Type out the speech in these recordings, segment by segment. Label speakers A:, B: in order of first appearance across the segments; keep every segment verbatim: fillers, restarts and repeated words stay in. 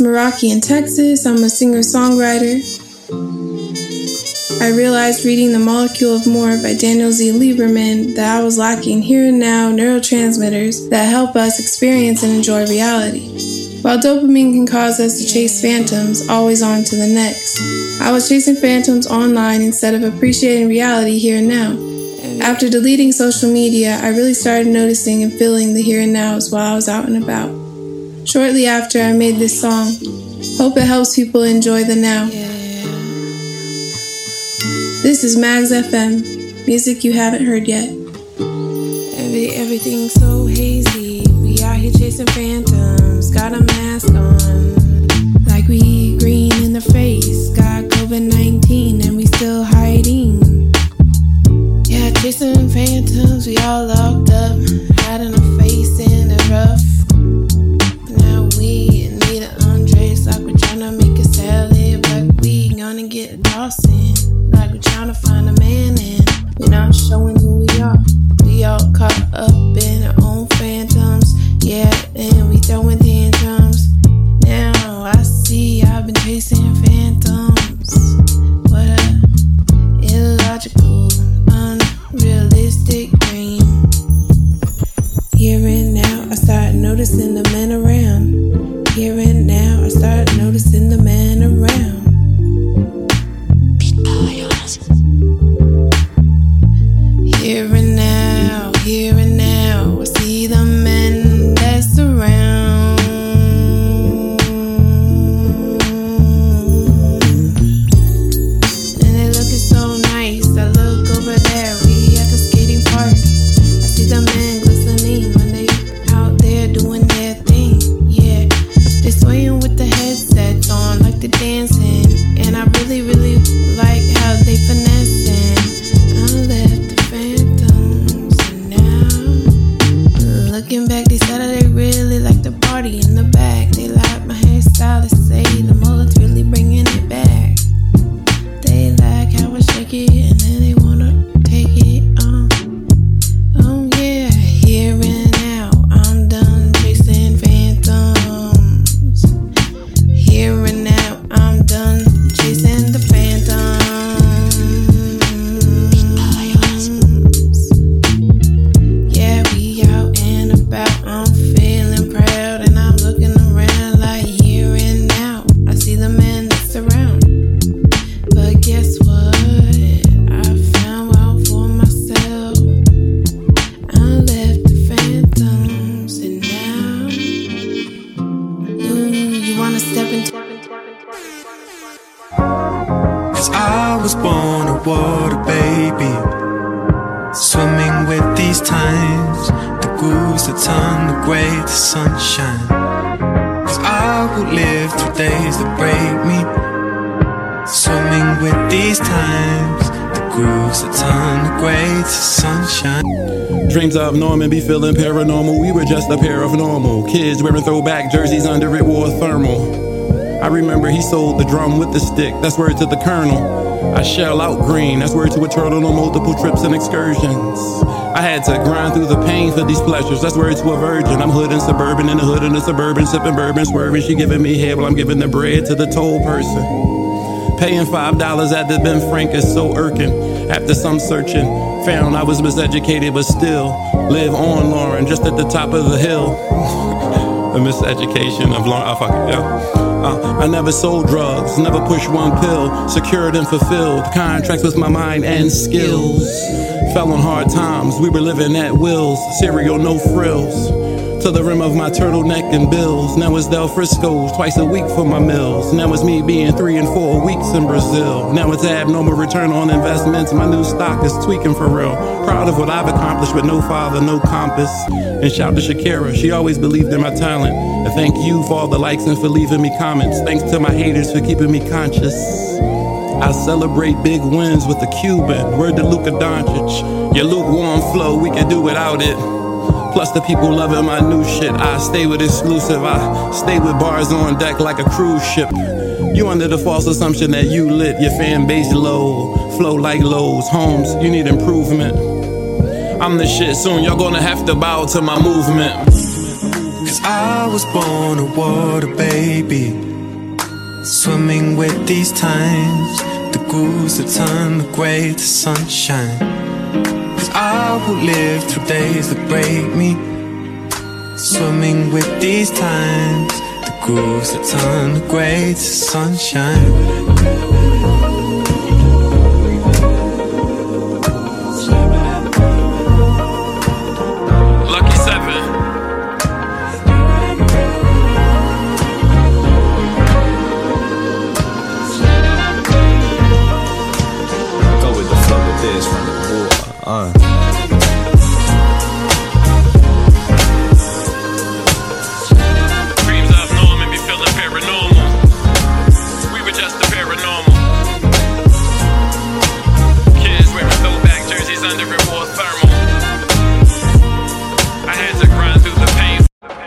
A: Meraki in Texas. I'm a singer-songwriter. I realized reading The Molecule of More by Daniel Z. Lieberman that I was lacking here and now neurotransmitters that help us experience and enjoy reality. While dopamine can cause us to chase phantoms, always on to the next, I was chasing phantoms online instead of appreciating reality here and now. After deleting social media, I really started noticing and feeling the here and nows while I was out and about. Shortly after, I made this song. Hope it helps people enjoy the now. This is Mags F M, music you haven't heard yet.
B: Every, everything's so hazy. We out here chasing phantoms. Got a mask on, like we green in the face. Got covid nineteen and we still hiding. Yeah, chasing phantoms. We all locked up, hiding our face in the rough. Now we need an undress, like we're tryna make a salad, but we gonna get lost in. Like we're trying to find a man and we're not showing who we are. We all caught up in our own phantoms. Yeah, and we throwing tantrums. Now I see I've been chasing phantoms. What a illogical, unrealistic dream. Here and now I start noticing the men around. Here and now I start noticing the men around. Here and now, here and now, I see the men that's around. And they looking so nice. I look over there, we at the skating park. I see the men glistening when they out there doing their thing. Yeah, they swaying with the headsets on like they're dancing. And I really, really like how they finessing. I left the phantoms and now looking back, they said that they really like the party in the back. They like my hairstyle, they say the mullet's really bringing it back. They like how I shake it and then they wanna take it on. Oh yeah, here and now I'm done chasing phantoms. Here and now I'm done chasing the phantoms. Yeah, we out and about, I'm feeling proud and I'm looking around like here and now I see the man that's around. But guess what? I found out for myself. I left the phantoms and now ooh, you wanna step into.
C: Cause I was born a water baby, swimming with these times, the grooves that turn the gray to sunshine. Cause I will live through days that break me, swimming with these times, the grooves that turn the gray to sunshine.
D: Dreams of Norman be feeling paranormal. We were just a pair of normal kids wearing throwback jerseys under it wore thermal. I remember he sold the drum with the stick, that's word to the colonel. I shell out green, that's word to a turtle on multiple trips and excursions. I had to grind through the pain for these pleasures, that's word to a virgin. I'm hood and suburban, in the hood and the suburban, sipping bourbon, swerving. She giving me head while I'm giving the bread to the toll person. Paying five dollars at the Ben Frank is so irking. After some searching, found I was miseducated but still live on Lauren, just at the top of the hill. The miseducation of Lauren, oh fuck it, yeah. Uh, I never sold drugs, never pushed one pill, secured and fulfilled contracts with my mind and skills. Fell on hard times, we were living at wills, cereal no frills, to the rim of my turtleneck and bills. Now it's Del Frisco's twice a week for my meals. Now it's me being three and four weeks in Brazil. Now it's abnormal return on investments, my new stock is tweaking for real. Proud of what I've accomplished with no father, no compass. And shout to Shakira, she always believed in my talent. And thank you for all the likes and for leaving me comments. Thanks to my haters for keeping me conscious. I celebrate big wins with the Cuban. Word to Luka Doncic. Your lukewarm flow, we can do without it. Plus the people loving my new shit. I stay with exclusive. I stay with bars on deck like a cruise ship. You under the false assumption that you lit. Your fan base low, flow like lows. Homes, you need improvement. I'm the shit, soon y'all gonna have to bow to my movement.
C: Cause I was born a water baby, Swimming with these times, the grooves that turn the gray to sunshine. Cause I will live through days that break me. Swimming with these times, the grooves that turn the gray to sunshine.
D: Lucky Seven.
E: Go with the flow with this from the boy. Uh.
D: Dreams of Norman be feeling paranormal. We were just the paranormal. Kids wearing throwback jerseys under it wore thermal. I had to grind through the pain.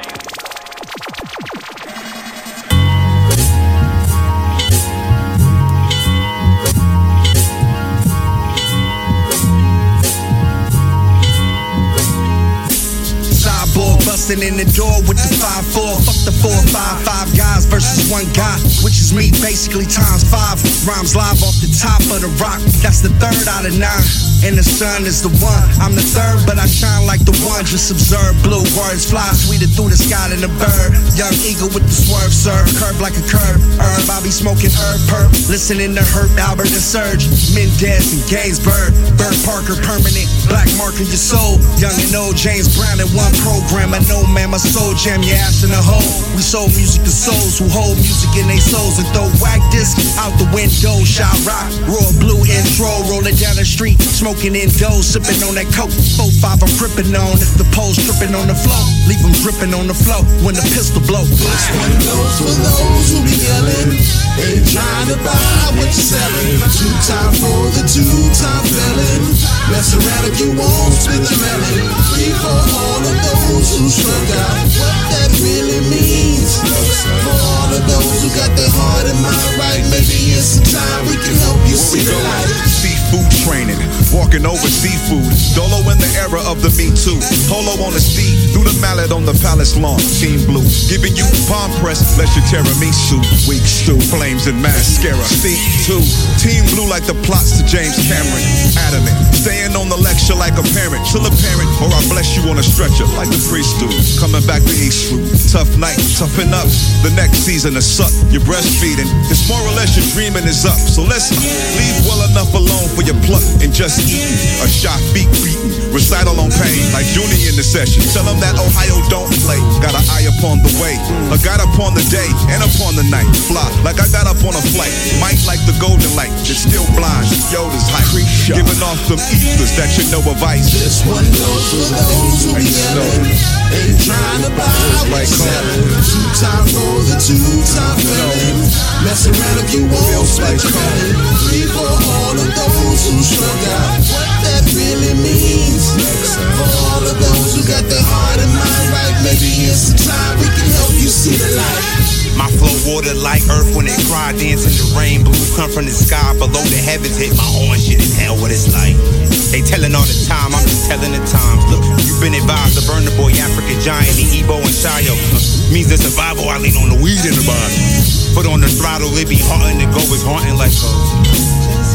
F: Cyborg busting in the door with the five four. Fuck the four five five guys versus one guy, which is me basically times five. Rhymes live off the top of the rock. That's the third out of nine. And the sun is the one. I'm the third, but I shine like the one. Just observe blue words fly sweeter through the sky than a bird. Young eagle with the swerve, sir. Curve like a curve. Herb, I be smoking herb perp. Listening to Herb, Albert, and Surge. Mendez and Gainsbourg. Bert Parker, permanent. Black mark in your soul. Young and old, James Brown in one program. I know, man, my soul jam your ass in a hole. We sold music to souls who hold music in their souls and throw whack discs out the window. Shot rock, raw blue intro, rolling down the street. Smoking in dough, sipping on that coke. four five I'm gripping on. If the pole's tripping on the floor, leave them dripping on the floor when the pistol blow.
G: This one goes for those who be yelling, ain't trying to buy what you're selling. Two time for the two time felon. Mess around if you won't spit your melon. Three for all of those who struck out. What that really means. For all of those who got their heart and mind right, maybe in some time we can help you see the light.
H: Seafood training, walking over seafood. Dolo in the era of the Me Too. Polo on the steed, through the mallet on the palace lawn. Team Blue, giving you palm press, bless your tiramisu. Weak stew, flames and mascara. Seat two, Team Blue like the plots to James Cameron. Adamant, staying on the lecture like a parent. Till a parent, or I bless you on a stretcher like the priest do. Coming back to East Route, tough night, toughen up. The next season is suck, you're breastfeeding. It's more or less your dreaming is up. So let's leave well enough alone for your pluck and just eating. A shot beat beaten, recital on pain like Junie in the session. Tell them that Ohio don't play. Got an eye upon the way, a got upon the day and upon the night. Fly like I got up on a flight. Might like the golden light, it's still blind. Yoda's hype, giving off them ethers that you know of ice.
G: This one goes for those who be yelling, ain't trying to buy what you're selling. Two time for the two time felon. Mess around if you won't split your melon. Three for all of those who struck out. What that really means. For all of those who got their heart and mind right, maybe in some time we can help you see the light.
I: My flow water like earth when it cry, dance in the rain. Blue come from the sky, below the heavens hit my own shit is hell what it's like. They telling all the time, I'm just telling the times. Look, you've been advised to burn the boy, African giant, the Igbo and Shayo. Means the survival, I lean on the weed in the bottle. Put on the throttle, it be haunting, the go is haunting like oh.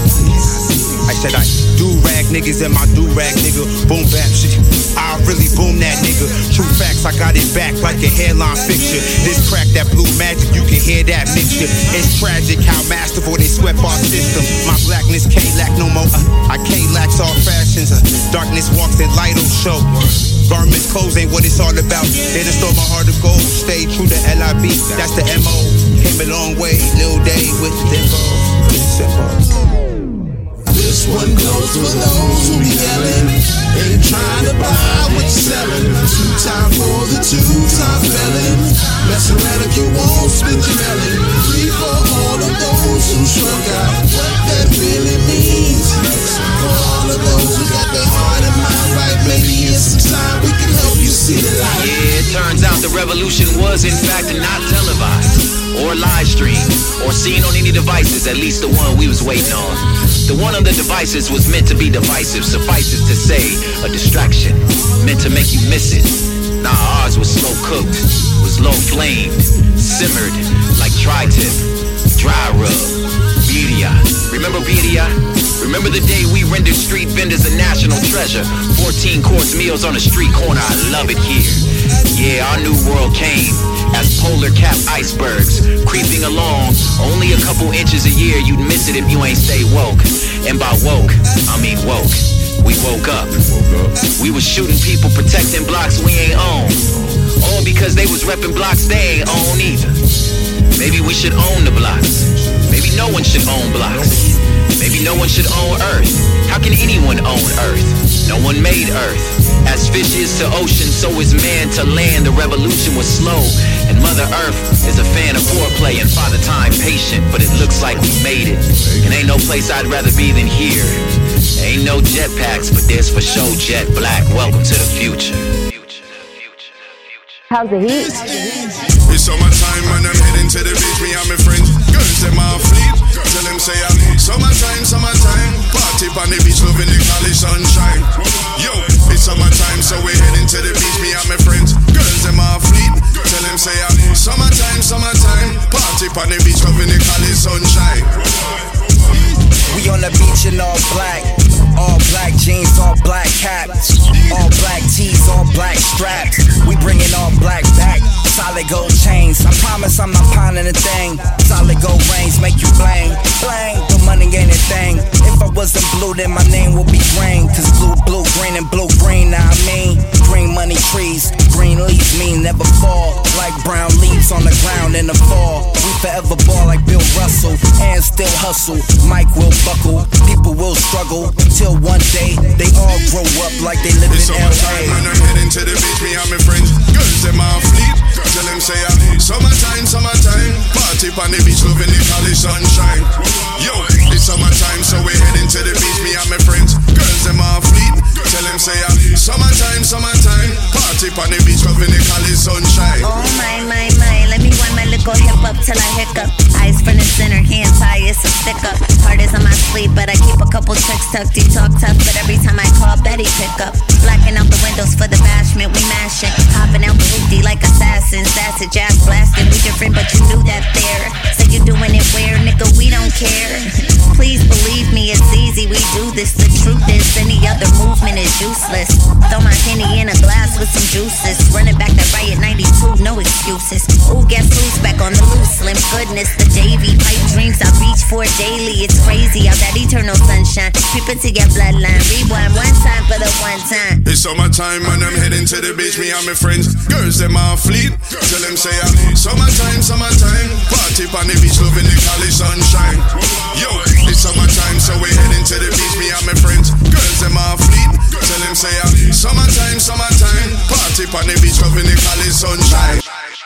I: I said I do-rag niggas and my do-rag nigga. Boom bap shit, I really boom that nigga. True facts, I got it back like a headline picture. This crack, that blue magic, you can hear that mixture. It's tragic how masterful they swept our system. My blackness can't lack no more, uh, I can't lax all fashions. uh, Darkness walks in light on show. Garments, clothes ain't what it's all about. They done stole my heart of gold. Stay true to L I B, that's the M O. Came a long way, Lil Day with the info. Simple.
G: This one goes for those who be yelling, ain't trying to buy what you're selling. Two time for the two time felon. Mess around if you won't split your melon. Three for all of those who struck out. What that really means. For all of those who got their heart and mind right, maybe in some time we can help you see the light.
J: Yeah, it turns out the revolution was in fact not televised or live streamed or seen on any devices, at least the one we was waiting on. The one on the devices was meant to be divisive, suffices to say a distraction, meant to make you miss it. Nah, ours was slow cooked, was low flamed, simmered like tri-tip, dry rub, birria. Remember birria? Remember the day we rendered street vendors a national treasure? fourteen course meals on a street corner, I love it here. Yeah, our new world came as polar cap icebergs creeping along. Only a couple inches a year, you'd miss it if you ain't stay woke. And by woke, I mean woke. We woke up. We was shooting people, protecting blocks we ain't own. All because they was repping blocks they ain't own either. Maybe we should own the blocks. Maybe no one should own blocks. Maybe no one should own Earth. How can anyone own Earth? No one made Earth. As fish is to ocean, so is man to land. The revolution was slow, and Mother Earth is a fan of foreplay and Father Time patient. But it looks like we made it, and ain't no place I'd rather be than here. Ain't no jetpacks, but there's for sure jet black. Welcome to the future.
K: How's the heat?
G: It's summertime and I'm heading to the beach. Me and my friends, girls them all fleet. Tell them say I'm summertime, summertime. Party on the beach, loving the college sunshine. Yo, it's summertime, so we're heading to the beach. Me and my friends, girls them all fleet. Tell them say I'm summertime, summertime. Party on the beach, loving the college sunshine.
F: We on the beach in all black. All black jeans, all black caps. All black tees, all black straps. We bringing all black back. Solid gold chains. I promise I'm not pawning a thing. Solid gold rings make you blang. Blang, the money ain't a thing. If I wasn't blue, then my name would be green. Cause blue, blue, green, and blue, green, now I mean. Green money trees, green leaves mean never fall. Like brown leaves on the ground in the fall. We forever ball like Bill Russell. And still hustle. Mike will buckle. People will struggle. Till one day, they all grow up like they live
G: it's
F: in L A.
G: It's summertime and I'm heading to the beach. Me and my friends, girls them all fleet. Tell them say I'm summertime, summertime. Party on the beach, loving the college sunshine. Yo, it's summertime, so we're heading to the beach. Me and my friends, girls them all fleet. Tell them say I'm summertime, summertime. Party on the beach, loving the college sunshine.
K: Oh my, my, my, let me wind my little hip up till I hiccup. Eyes front and center, hands high, it's a stick up. Heart is on my sleeve, but I keep a couple tricks tucked. You talk tough, but every time I call, Betty pick up. Blacking out the windows for the bashment, we mashing. Hopping out the hoopty like assassins. That's a jazz blasting. We different, but you knew that there. Say you doing it where, nigga, we don't care. Please believe me, it's easy, we do this. The truth is, any other movement is useless. Throw my Henny in a glass with some juices. Running back that riot ninety-two, no excuses. Ooh, guess who's back on the loose? Slim goodness, the Davy pipe dreams I reach for daily. It's crazy how that eternal sunshine creep into your bloodline. Rewind one time for the one time.
G: It's summertime and I'm heading to the beach. Me and my friends, girls them all fleet. Tell them say I'm summertime, summertime. Party on the beach, loving the college sunshine. Yo, it's summertime, so we're heading to the beach. Me and my friends, girls them all fleet. Tell them say I'm summertime, summertime. Party on the beach, loving the college sunshine.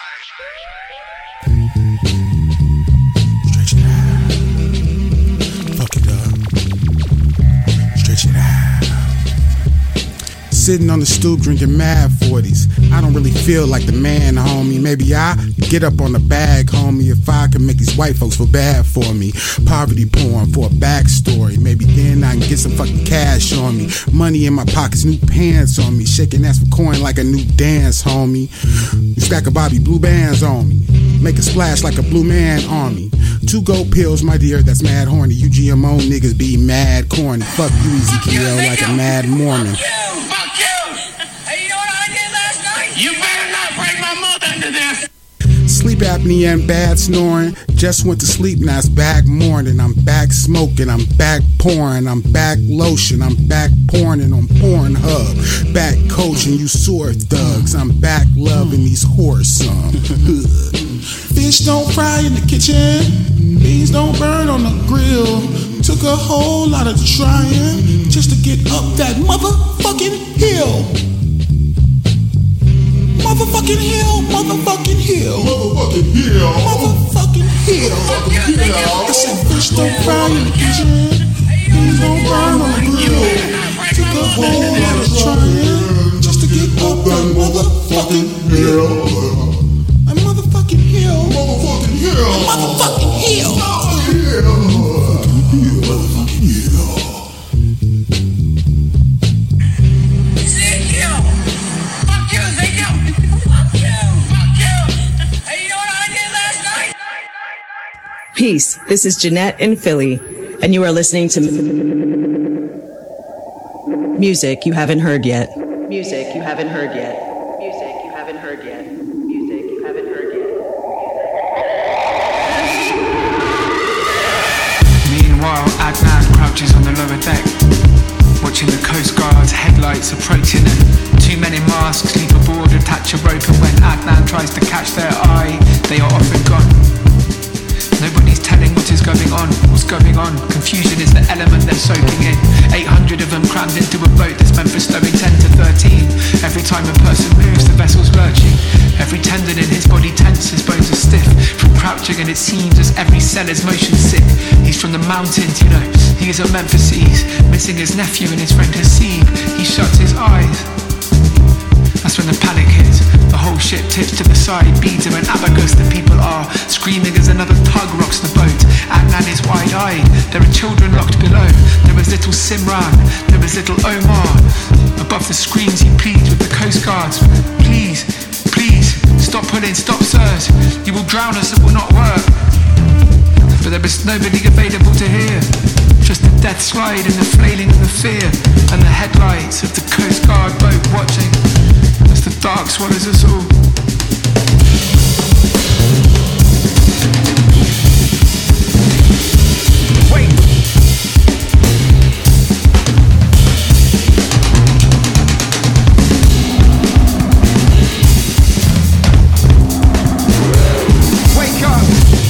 L: Stretch it out. Fuck it up. Stretch it out. Sitting on the stoop drinking mad forties. I don't really feel like the man, homie. Maybe I get up on the bag, homie, if I can make these white folks feel bad for me. Poverty porn for a backstory. Maybe then I can get some fucking cash on me. Money in my pockets, new pants on me. Shaking ass for coin like a new dance, homie. You stack a Bobby blue bands on me. Make a splash like a blue man on me. Two gold pills, my dear, that's mad horny. You G M O niggas be mad corny. Fuck you, Ezekiel, like a mad Mormon.
M: You better not bring my mother into this.
L: Sleep apnea and bad snoring. Just went to sleep, now it's back morning. I'm back smoking, I'm back pouring, I'm back lotion, I'm back porning on Pornhub. Back coaching you sore thugs. I'm back loving these whores some. Fish don't fry in the kitchen. Beans don't burn on the grill. Took a whole lot of trying just to get up that motherfucking hill. Motherfucking hill, motherfucking hill, motherfucking hill, motherfucking hill. I said fish don't fry in the kitchen, beans don't burn on the grill. Took a whole lot of trying just to get up that motherfucking hill. A motherfucking hill, motherfucking hill, motherfucking hill, motherfucking hill, motherfucking hill.
M: Ezekiel, fuck you, Ezekiel.
N: Peace. This is Jeanette in Philly, and you are listening to music you haven't heard yet. Music you haven't heard yet. Music you haven't heard yet. Music you haven't heard yet.
O: Meanwhile, Adnan crouches on the lower deck, watching the Coast Guard's headlights approaching him. Too many masks leave a board, attach a rope, and when Adnan tries to catch their eye, they are often gone. Nobody's telling what is going on, what's going on. Confusion is the element they're soaking in. eight hundred of them crammed into a boat that's meant for stowing ten to thirteen. Every time a person moves, the vessel's lurching. Every tendon in his body tense, his bones are stiff from crouching, and it seems as every cell is motion sick. He's from the mountains, you know, he is a Memphises, missing his nephew and his friend Hasib. He shuts his eyes. That's when the panic hits. The whole ship tips to the side. Beads of an abacus, the people are screaming as another tug rocks the boat. Adnan is wide-eyed. There are children locked below. There is little Simran. There is little Omar. Above the screams he pleads with the Coast Guards. Please, please, stop pulling, stop sirs. You will drown us, it will not work. But there is nobody available to hear. Just the death slide and the flailing of the fear, and the headlights of the Coast Guard boat watching as the dark swallows us all. Wait! Wake up!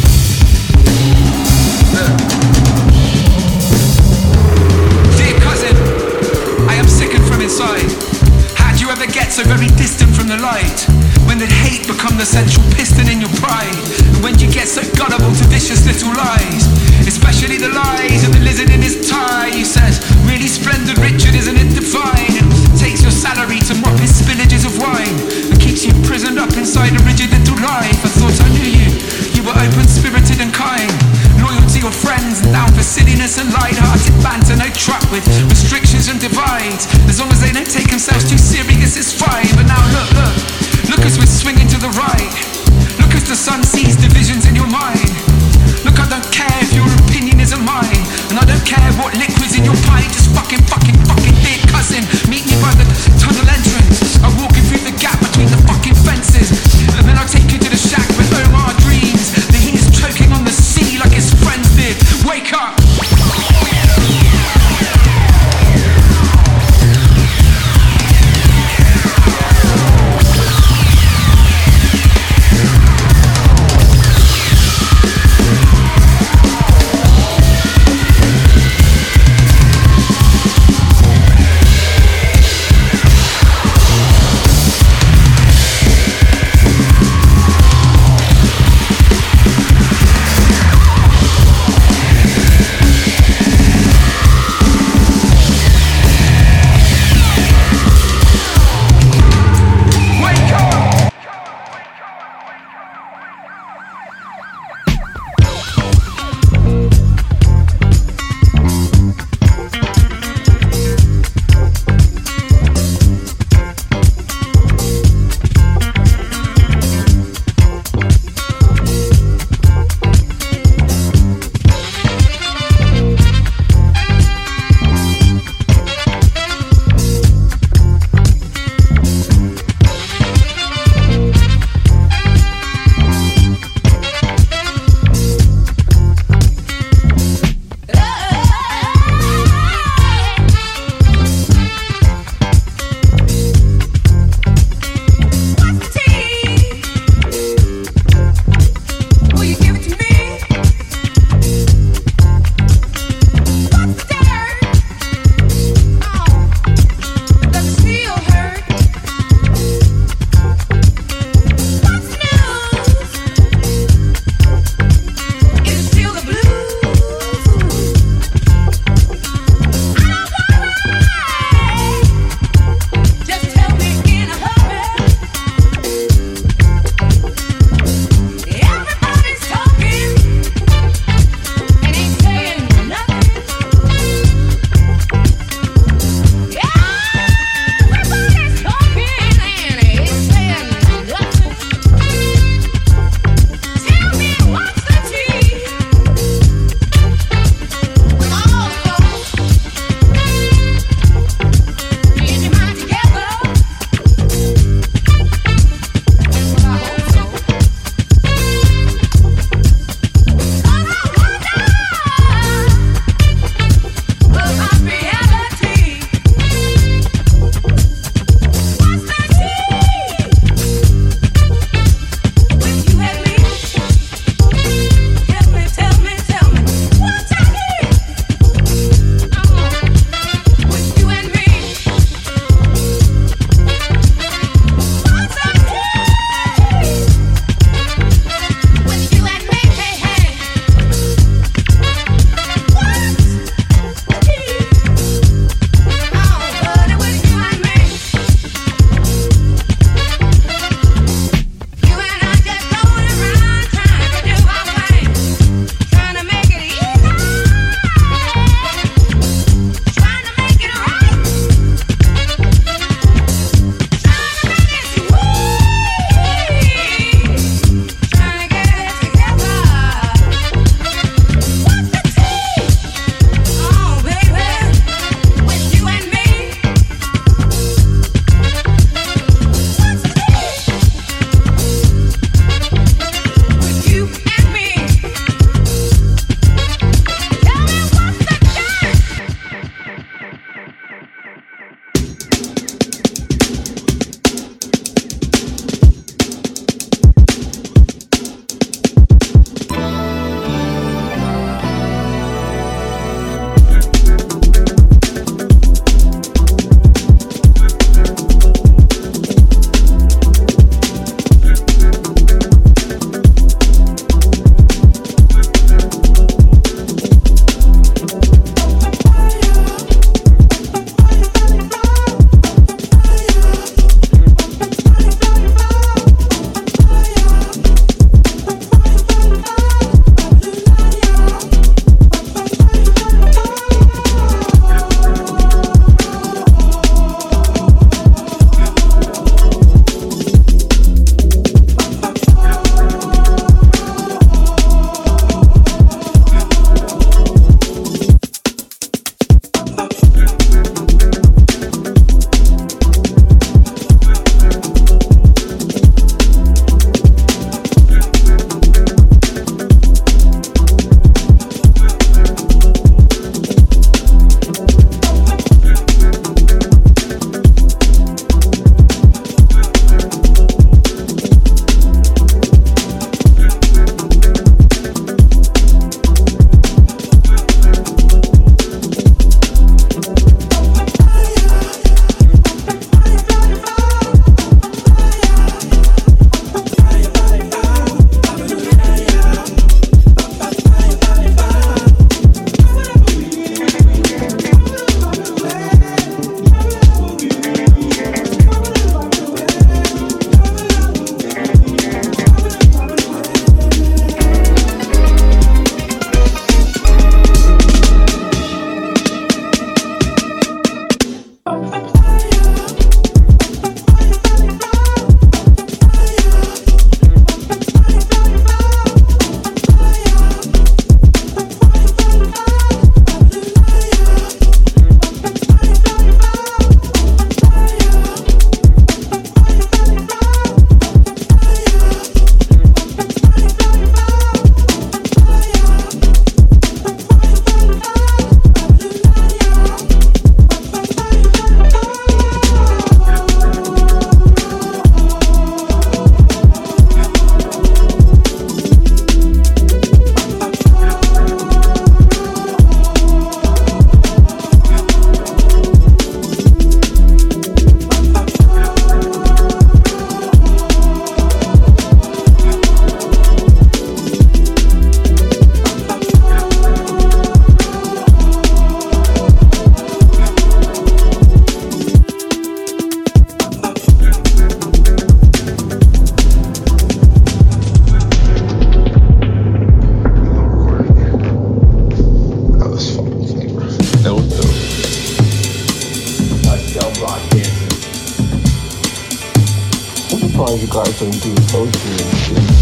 O: Dear cousin, I am sickened from inside. How'd you ever get so very distant from the light? When did hate become the central piston in your pride? And when did you get so gullible to vicious little lies? Especially the lies of the lizard in his tie. He says, really splendid Richard, isn't it divine? And takes your salary to mop his spillages of wine, and keeps you prisoned up inside a rigid little life. I thought I knew you. You were open-spirited and kind, loyal to your friends and down for silliness and light-hearted banter. No truck with restrictions and divides. As long as they don't take themselves too serious, it's fine. But now look, look, look as we're swinging to the right. Look as the sun sees divisions in your mind. Look, I don't care if your opinion isn't mine, and I don't care what liquid's in your pint. Just fucking, fucking, fucking dear cousin, meet me by the tunnel entrance. I'll walk you through the gap between the fucking fences, and then I'll take you to the shack where Omar dreams that he is choking on the sea like his friends did. Wake up!
P: Sometimes you guys don't do it socially.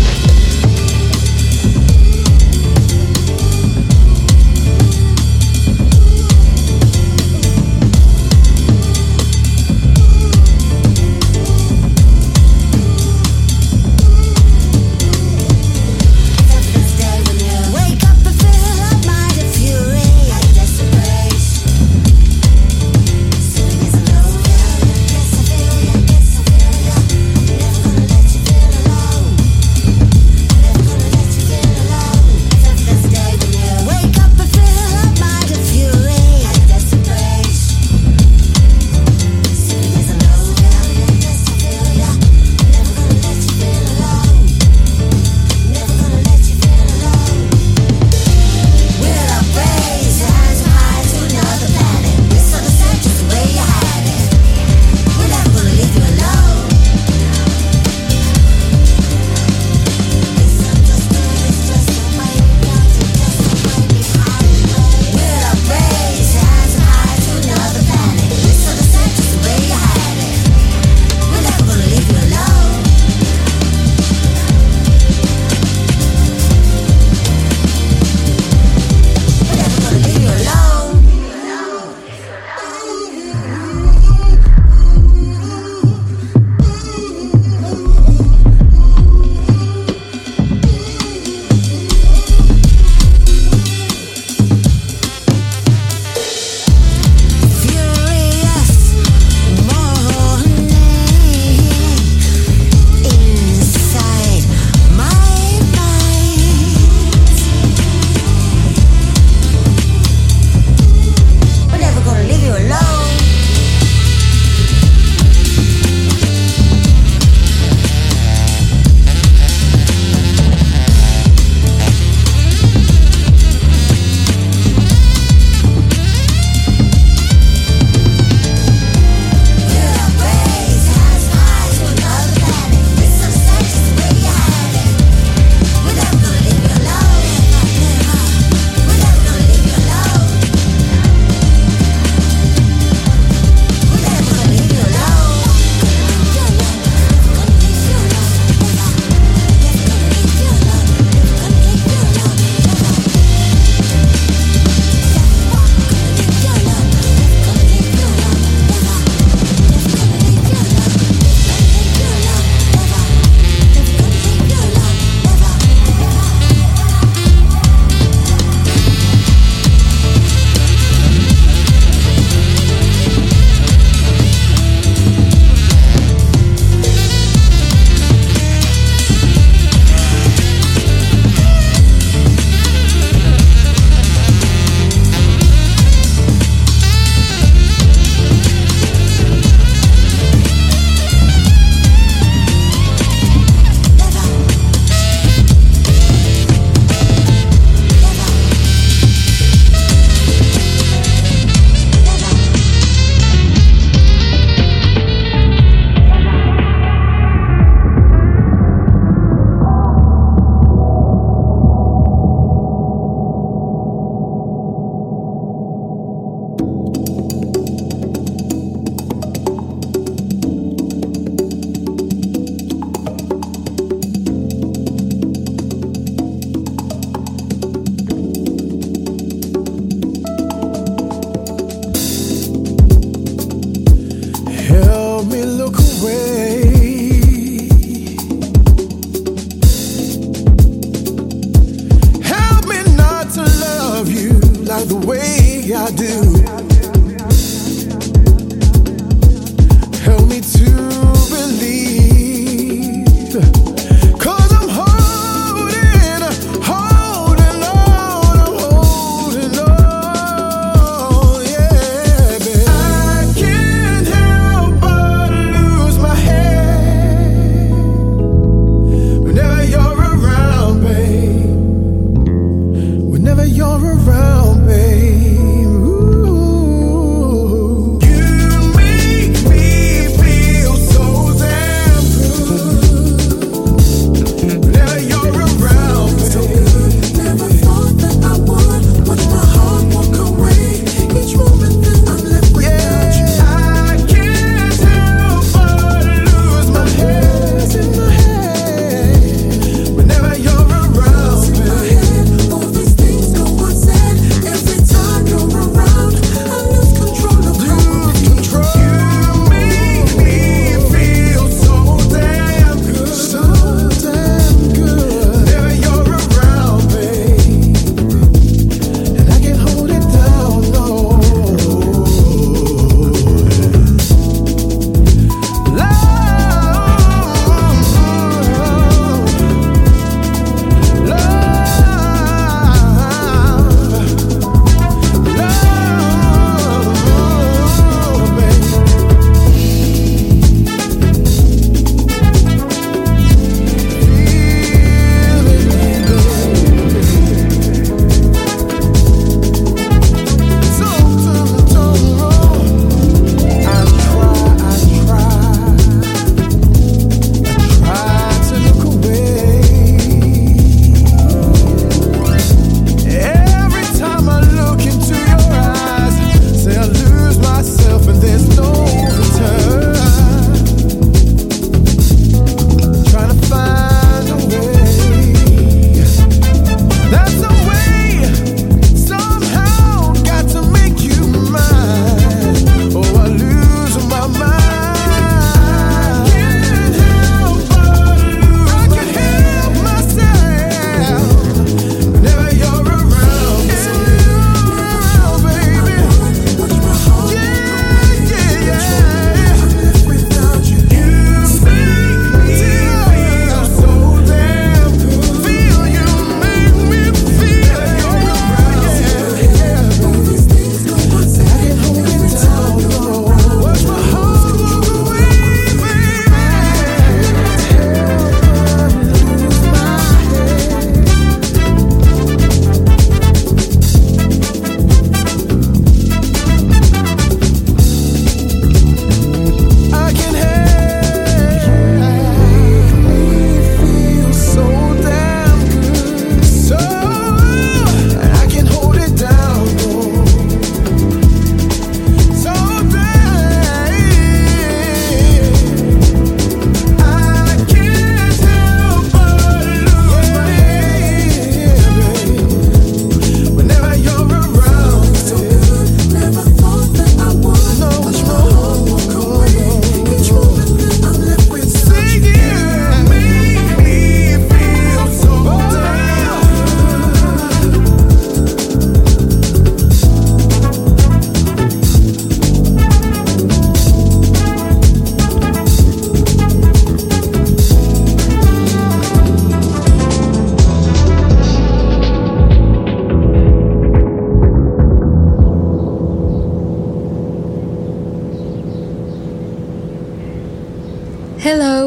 G: Whenever you're around, babe. Ooh.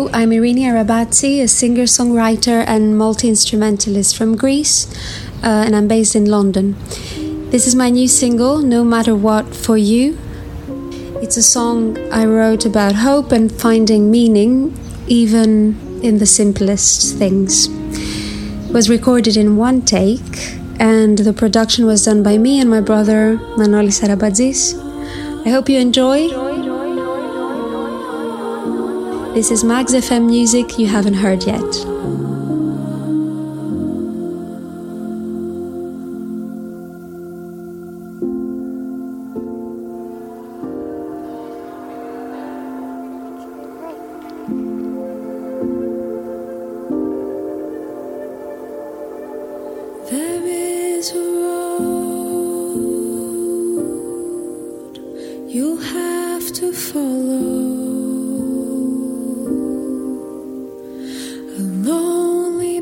Q: Hello, I'm Irini Arabazzi, a singer-songwriter and multi-instrumentalist from Greece, uh, and I'm based in London. This is my new single, No Matter What, For You. It's a song I wrote about hope and finding meaning, even in the simplest things. It was recorded in one take, and the production was done by me and my brother, Manolis Arabadzis. I hope you enjoy. This is Max F M music you haven't heard yet.
B: There is a road you have to follow. A lonely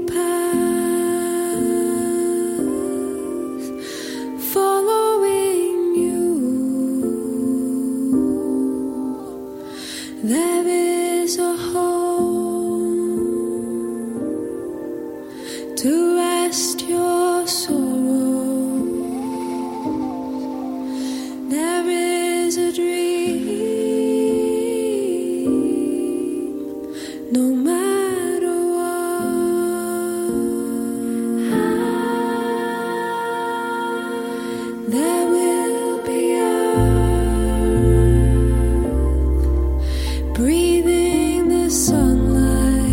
B: path following you. There is a home to rest your sorrow. There is a dream, no matter. There will be earth breathing the sunlight.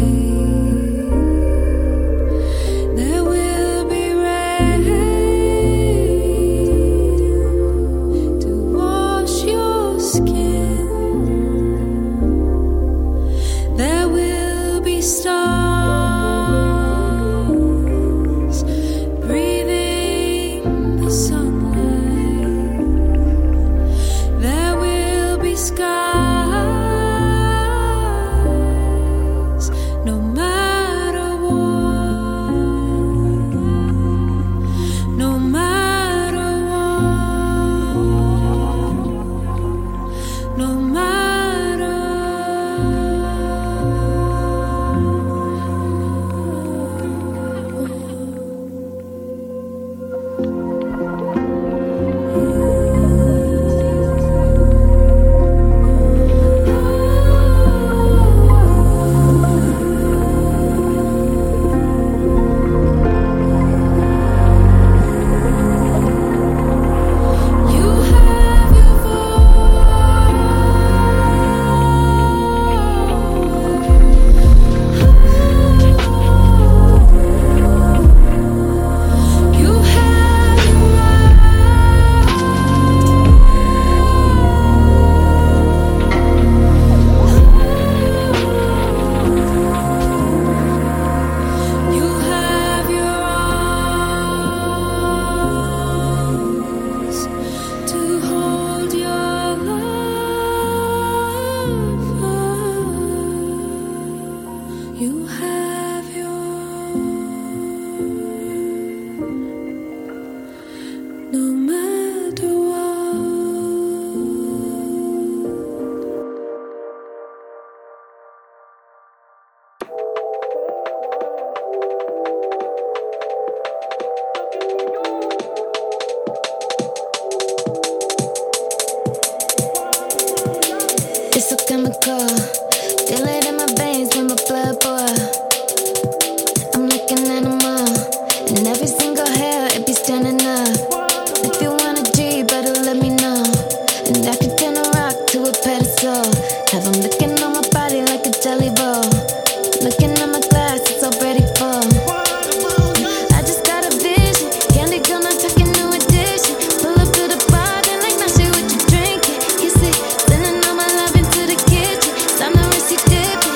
B: There will be rain to wash your skin. There will be stars breathing the sunlight. There will be skies, no matter what, no matter what, no matter. You have your voice. You have your You have your arms to hold your love. You have your no matter what.
R: It's so chemical. Feel it in my veins, with my blood boil. I'm like an animal, and every single hair it be standing up. If you want a G, better let me know, and I can turn a rock to a pedestal. Have 'em looking on my body like a jelly roll. Looking at my glass, it's already full. I just got a vision, candy girl not talking new edition. Pull up to the bar, then like, now shit what you drinking. You see, sending all my love into the kitchen. Time to risk you dipping.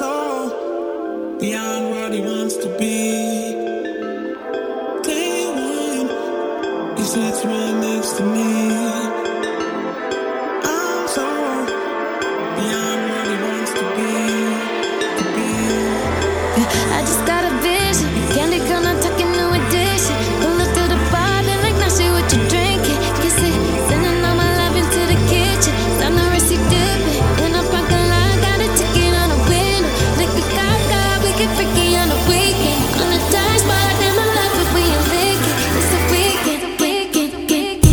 C: so beyond what he wants to be. Day one, he sits right next to me. I'm so beyond what he wants to be, to be.
R: I just got a vision, candy gonna tuck in new edition. Pull up to the bar, then like, now see what you drinking. Kiss it, sending all my love into the kitchen. Time to receive dipping in a parking lot, got a ticket on the window. Lick a gaga, we get freaky on the weekend. On the dark spot, in my life if we ain't licking. It's a weekend, weekend, weekend,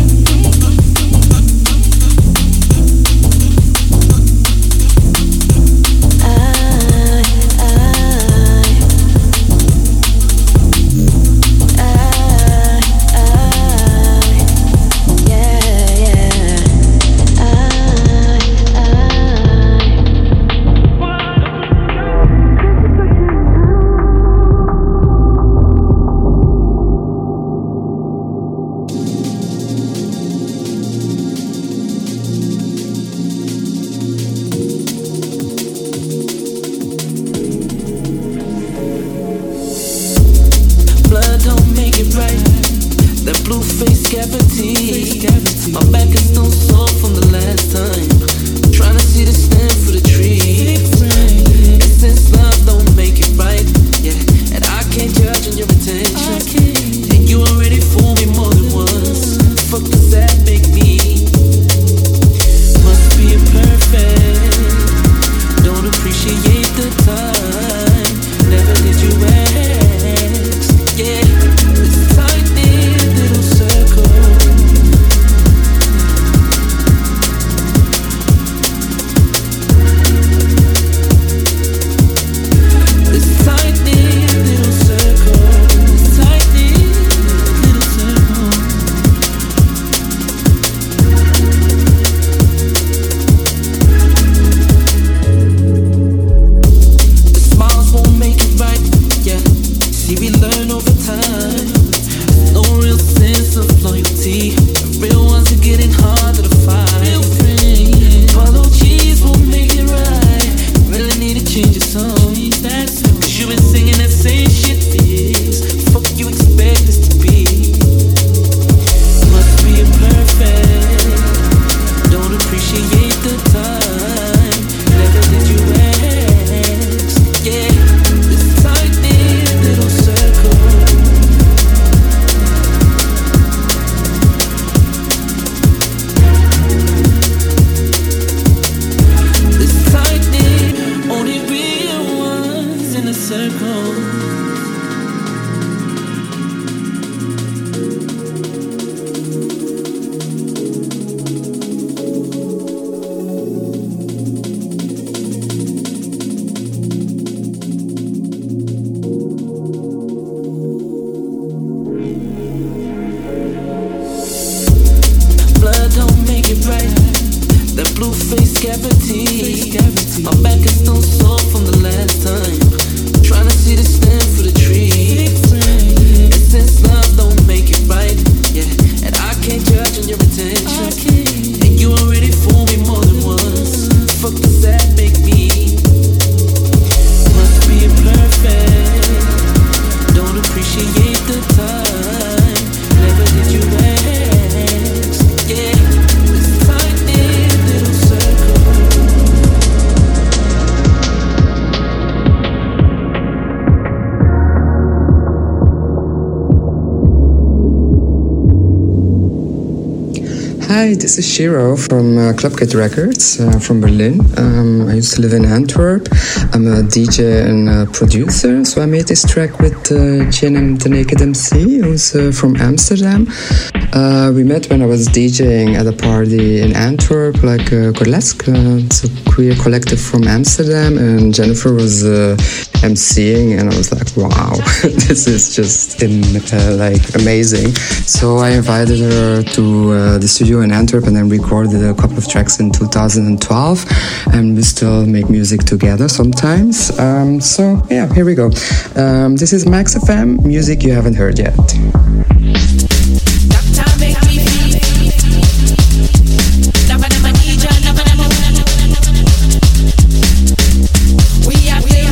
C: blood don't make it right. That blue face cavity. My back is still sore from the last time. Trying to see the stand for the tree. And since love don't make it right, yeah, and I can't judge on your intentions. And you already fooled me more than once. Fuck does that make me? Must be imperfect. Don't appreciate the time. Never did you ask. Yeah, this tight-knit little circle. This tight-knit little circle. This tight-knit little circle. The smiles won't make it right, yeah. See, we learn over time. There's no real sense of loyalty. The real ones are getting harder to find. Real friends, apologies won't make it right. You really need to change your song. Cause you've been singing that same shit for years. Fuck you expect this to be? Must be imperfect. Don't appreciate the time. Never did you ask. Yeah, this tight-knit little circle. This tight-knit, only real ones in a circle. Blood don't make it right. That blue face cavity. My back is still sore from the last time. Trying to see the stand for the tree. And since love don't make it right, yeah, and I can't judge on your intentions. And you already fooled me more than once. Fuck does that make me? Must be imperfect. Don't appreciate the time. Never did you ask. Yeah, this tight-knit little circle.
S: Hi, this is Shiro from uh, Clubkit Records uh, from Berlin. Um, I used to live in Antwerp. I'm a D J and a producer, so I made this track with uh, J N M The Naked M C, who's uh, from Amsterdam. Uh, we met when I was DJing at a party in Antwerp, like uh, Gorlesk. Uh, it's a queer collective from Amsterdam, and Jennifer was uh, emceeing, and I was like, wow, this is just in, uh, like amazing. So I invited her to uh, the studio in Antwerp and then recorded a couple of tracks in two thousand twelve, and we still make music together sometimes. Um, so yeah, here we go. Um, this is Max F M, music you haven't heard yet.
B: We are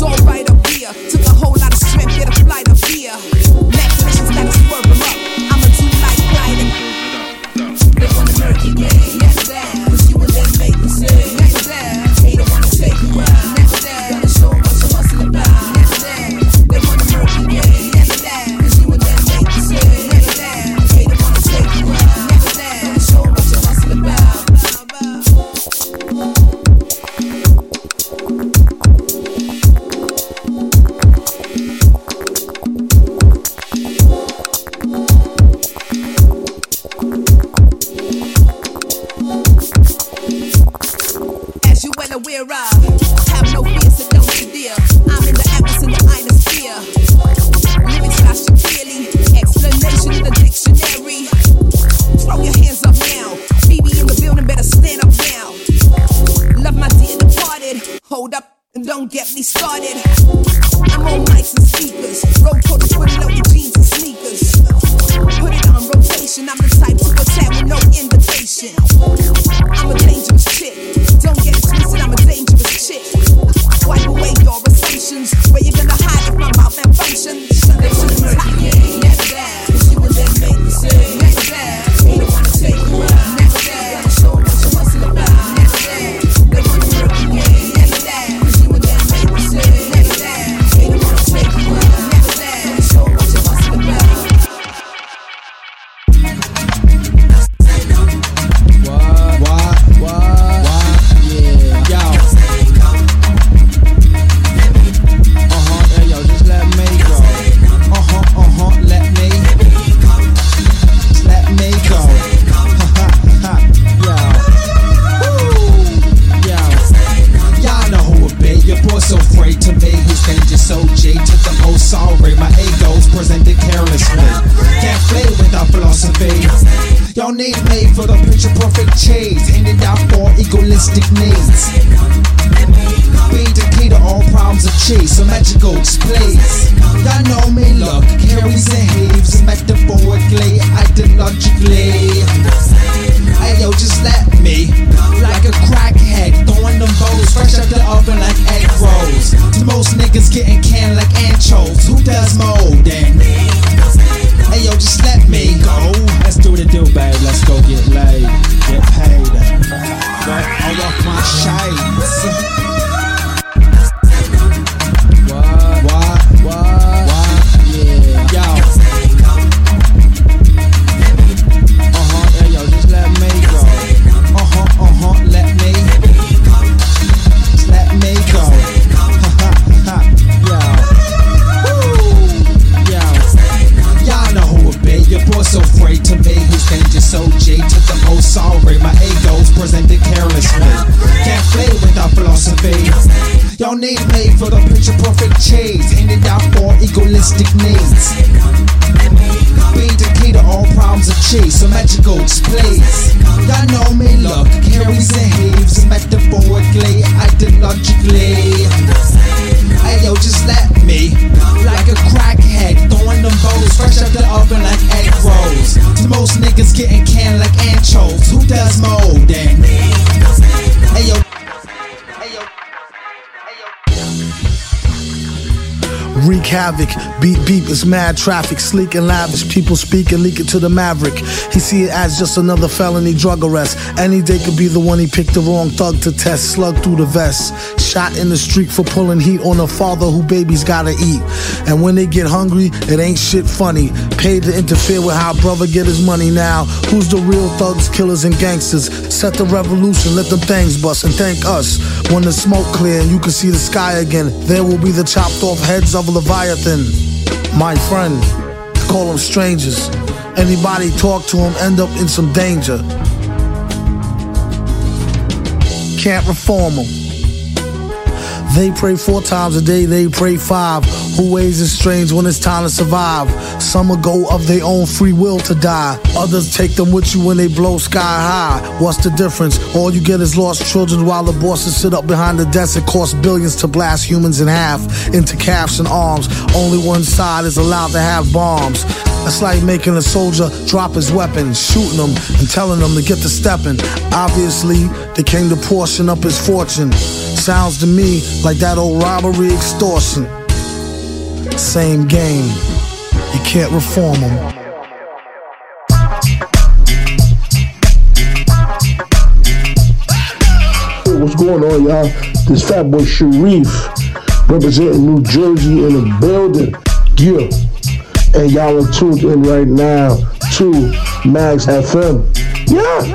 T: it's alright up here. Took a whole lot of strength, get a flight up here. Next mission's gotta swerve them up. I'ma do like gliding. They wanna murk you, yeah, never that. Cause you and them make me say, never that. They don't wanna take you out, never that. Gotta show them what you're hustling about, never that. They wanna murk you, yeah, never that. Cause you and them make me say, never that. They don't wanna take you out, never that. Gotta show them what you're hustling about. Aware of, have no fear, so don't you dare. I'm in the atmosphere, in the ionosphere. Lyrics flash you clearly, explanation in the dictionary. Throw your hands up now. B B in the building, better stand up now. Love my dear departed. Hold up and don't get me started. I'm on mics and speakers. Roll code and put it on your jeans and sneakers. Put it on rotation. I'm the type to attack with no invitation. I'm a dangerous chick. Don't get it twisted, I'm a dangerous chick. Wipe away your assumptions. Where you gonna hide if my mouth and functions? They should murder you, never that. Cause you and them make me say, never that. They don't wanna take you out, never that. Gotta show them what you're hustling about, never that. They wanna murder you, never that. Cause you and them make me say, never that. They don't wanna take you out, never that. Gotta show them what you're hustling about. What? What? What?
U: So afraid to me, who's dangerous O G to the most sorry. My ego's presented carelessly. Can't play without philosophy. Y'all need me for the picture perfect cheese, handed out for egoistic needs. Be the key to all problems of cheese, so magical displays. Y'all know me, look, carries and heaves, metaphorically, ideologically. Hey yo, just let me, like a crackhead, throwing them bowls fresh out the oven like egg rolls. To most niggas getting canned like anchovies. Who does mold then? Hey yo, just let me go.
V: Let's do the do, babe. Let's go get laid, get paid. Right, all off my shades. What? What? What? What? Yeah. Yo.
U: So afraid to me, who's dangerous O G to the most sorry. My ego's presented carelessly. Can't play without philosophy. Y'all need me for the picture perfect cheese, handed out for egoistic needs. Be the key to all problems of cheese, so magical displays. Y'all know me, look, carries and heaves, metaphorically, ideologically. Hey yo, just let me, like a crackhead, throwing them bowls fresh out the oven like egg rolls. To most niggas getting canned like anchovies. Who does mold then? Hey yo.
W: Wreak havoc, beat beep, it's mad traffic, sleek and lavish, people speak and leak it to the maverick. He see it as just another felony drug arrest. Any day could be the one he picked the wrong thug to test. Slug through the vest, shot in the street for pulling heat on a father who babies gotta eat. And when they get hungry, it ain't shit funny. Paid to interfere with how brother get his money now. Who's the real thugs, killers and gangsters? Set the revolution, let them things bust and thank us. When the smoke clear and you can see the sky again, there will be the chopped off heads of Leviathan. My friend, call them strangers. Anybody talk to them end up in some danger. Can't reform them. They pray four times a day, they pray five. Who ways is strange when it's time to survive. Some will go of their own free will to die. Others take them with you when they blow sky high. What's the difference? All you get is lost children while the bosses sit up behind the desk. It costs billions to blast humans in half into calves and arms. Only one side is allowed to have bombs. That's like making a soldier drop his weapon, shooting him and telling him to get to stepping. Obviously, they came to portion up his fortune. Sounds to me like that old robbery extortion. Same game, you can't reform them.
A: What's going on, y'all? This Fat Boy Sharif, representing New Jersey in the building. Yeah. And y'all are tuned in right now to Mags F M. Yeah.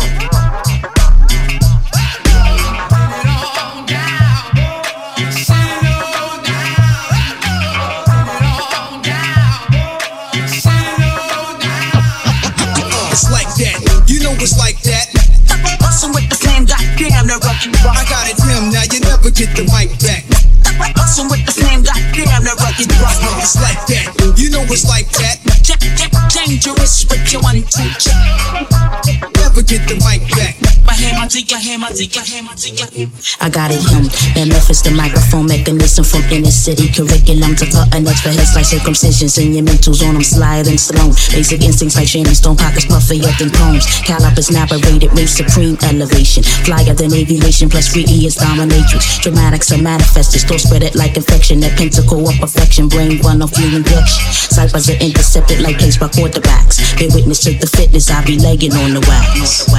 F: It's like that. You know it's like that. Bustin' with the slam, goddamn, now rock you rock. I got it, him, now you never get the mic back. Bustin' with the slam, goddamn, now rock you rock. It's like that. You know it's like that. Dangerous with your one two check. Never get the mic back.
D: I got it, him. That Memphis, the microphone mechanism from inner city curriculum to cut an X for heads like circumcisions and your mentals on them sliding slow. Basic instincts like Shannon Stone, pockets puffier than poems. Calipers narrated, race supreme elevation. Flyer than aviation, plus three E is dominatrix. Dramatics are manifested, still spread it like infection. That pentacle of perfection, brain run off you injection. Ciphers are intercepted like case by quarterbacks. Bear witness to the fitness, I be legging on the wax.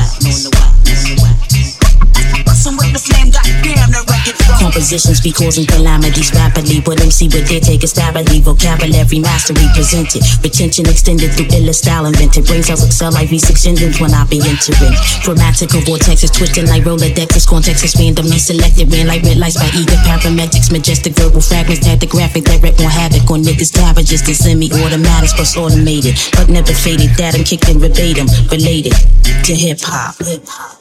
D: Compositions be causing calamities rapidly, but M C with their take a stab at the vocabulary mastery presented. Retention extended through illest style invented. Brain cells excel like V six engines when I be entering. Chromatical vortexes twisting like Rolodexes. Contexts randomly selected, ran like red lights by eager paramedics. Majestic verbal fragments, tactographic that wreck on havoc on niggas' cabbages. The semi-automatics plus automated, but never faded. That I'm kicked in verbatim, related to hip hop. Hip hop.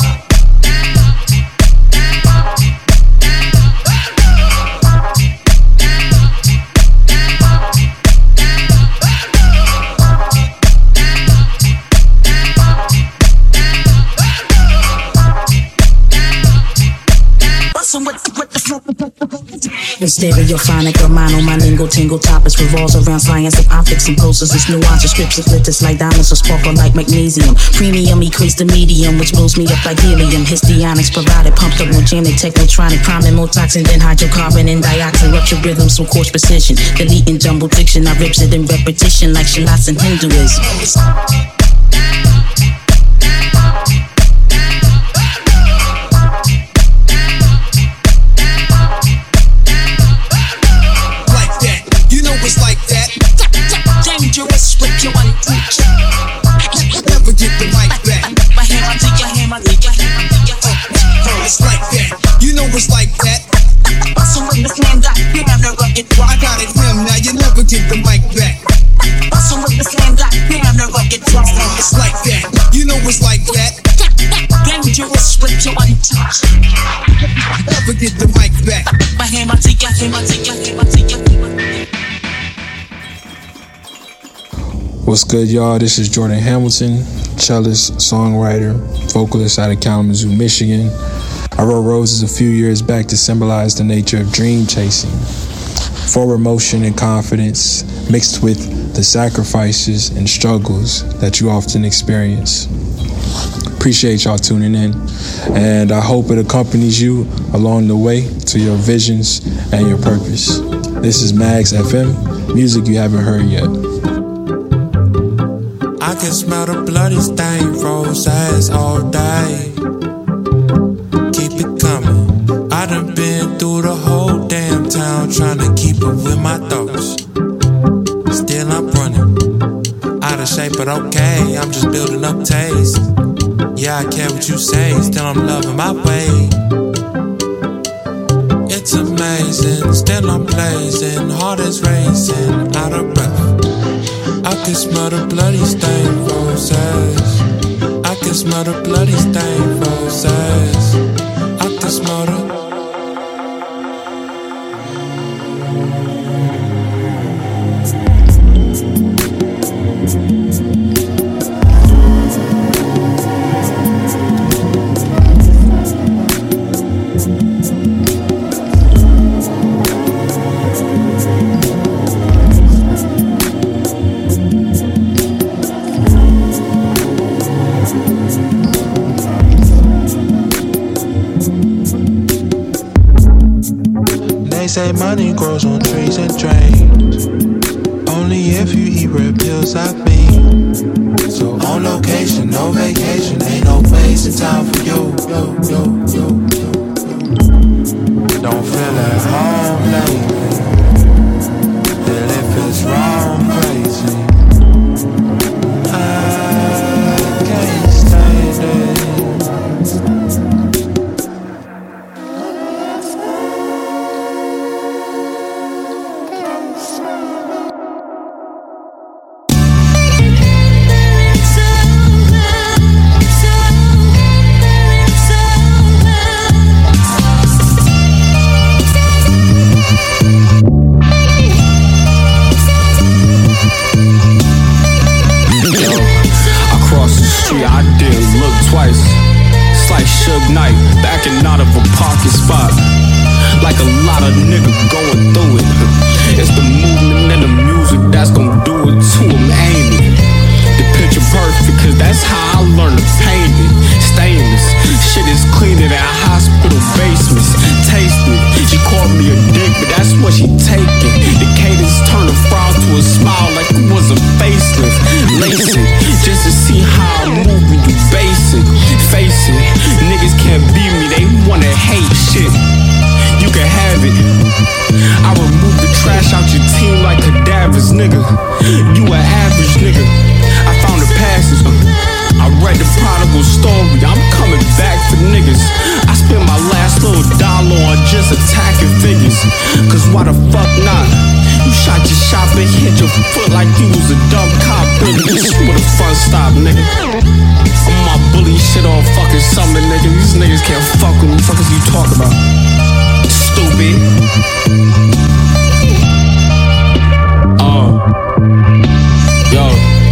D: In stereophonic or mono, my lingo tingle topics revolves around science of optics and poses. It's nuances, scripts, glitters like diamonds or sparkle like magnesium. Premium equates the medium, which blows me up like helium. Histionics provided, pumped up organic, technotronic, priming more toxin than hydrocarbon and dioxin. Rupture rhythms from coarse precision. Deleting jumble diction, I rips it in repetition like shalats in Hinduism.
F: Never get the mic back. It's like that. You know it's like that. I got it, him. Now you never get the mic back. It's like that. You know it's like that. Dangerous with your one touch. Never get the mic back.
E: What's good, y'all? This is Jordan Hamilton, cellist, songwriter, vocalist out of Kalamazoo, Michigan. I wrote Roses a few years back to symbolize the nature of dream chasing. Forward motion and confidence mixed with the sacrifices and struggles that you often experience. Appreciate y'all tuning in, and I hope it accompanies you along the way to your visions and your purpose. This is Mags F M, music you haven't heard yet.
C: I can smell the bloody stain, roses all day. Keep it coming. I done been through the whole damn town trying to keep up with my thoughts. Still I'm running, out of shape but okay, I'm just building up taste. Yeah, I care what you say, still I'm loving my way. It's amazing, still I'm blazing, heart is racing, out of breath. I can smell the bloody stain roses. I can smell the bloody stain roses. I can smell the say money grows on trees and drains. Only if you eat red pills, I mean. So on location, no vacation, ain't no place in time for you. Yo, yo, yo, yo. Don't feel at home lately. Feel if it's wrong, crazy. I can't stand it.
H: Twice, it's like Suge Knight backing out of a parking spot. Like a lot of niggas going through it. It's the movement and the music that's gon' do it to them, ain't it? The picture perfect, cause that's how I learned to paint it. Stainless, shit is cleaner than hospital basements. Taste it, she called me a dick, but that's what she taking. The cadence turned a frown to a smile like it was a facelift. Lace it, just to see how I move when you base it. Face it, niggas can't beat me, they wanna hate shit. You can have it. I remove the trash out your team like cadavers, nigga. You an average nigga. I found the passage. Uh, I read the prodigal story. I'm coming back for niggas. I spent my last little dollar on just attacking figures. Cause why the fuck not? You shot your shot and hit your foot like you was a dumb cop. Really, this is where the fun stop, nigga. I'm my bully shit all fucking summer, nigga. These niggas can't fuck with me. Fuck is you talk about? Stupid. Uh, yo,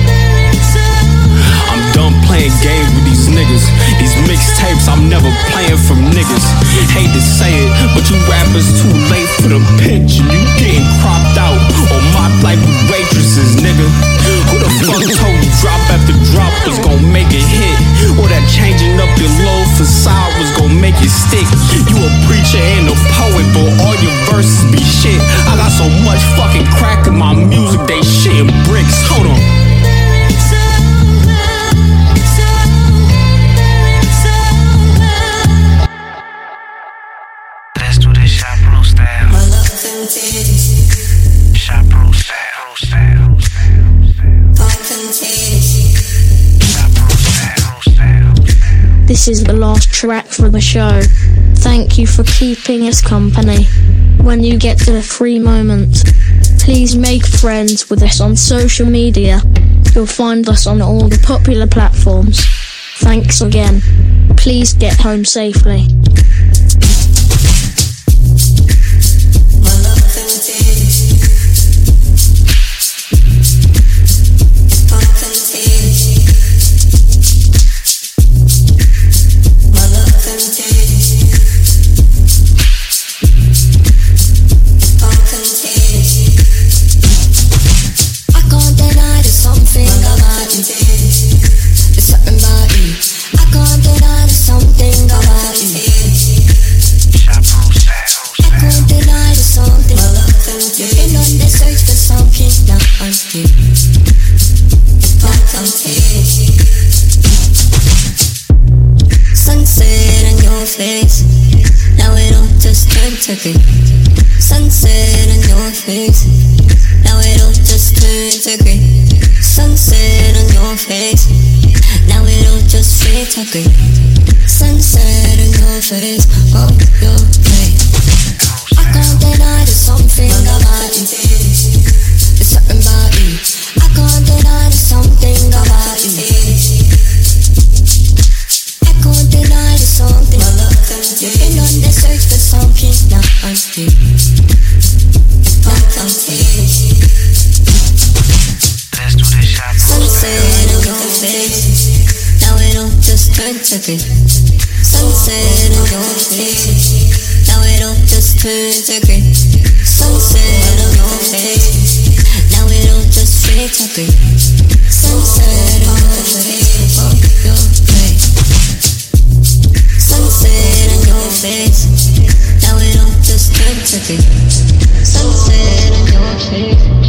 H: I'm done playing games with these niggas. These mixtapes I'm never playing from niggas. Hate to say it, but you rappers too late for the pitch. And you getting cropped out on my like waitresses, nigga. Who the fuck told you drop after drop was gon' make it hit? Or that changing up your low facade was gon' make it stick? You a preacher and a poet, but all your verses be shit. I got so much fucking crack in my music, they shitting bricks. Hold on.
I: Let's do this shot pro style. My love and titties. Shot pro style, style, style, style.
J: This is the last track for the show. Thank you for keeping us company. When you get to the free moment, please make friends with us on social media. You'll find us on all the popular platforms. Thanks again. Please get home safely.
X: Sunset on your face. Now it all just turned to grey. Sunset on your face. Now it all just fades to grey. Sunset on your face. Oh, your face. I can't deny there's something about you. There's something about you. I can't deny there's something about you. I can't deny there's something. You've been on the search for something. Now I'm here. Now I'm here.
I: Let's do this shot pro
X: Sunset on your face. Now it all just turned to grey. Sunset on your face. Now it all just turned to grey. Sunset on your face. Now it all just fades to grey. Sunset on your face. Oh, your face. Sunset on your face. Now it all just turned to grey. Sunset on your face.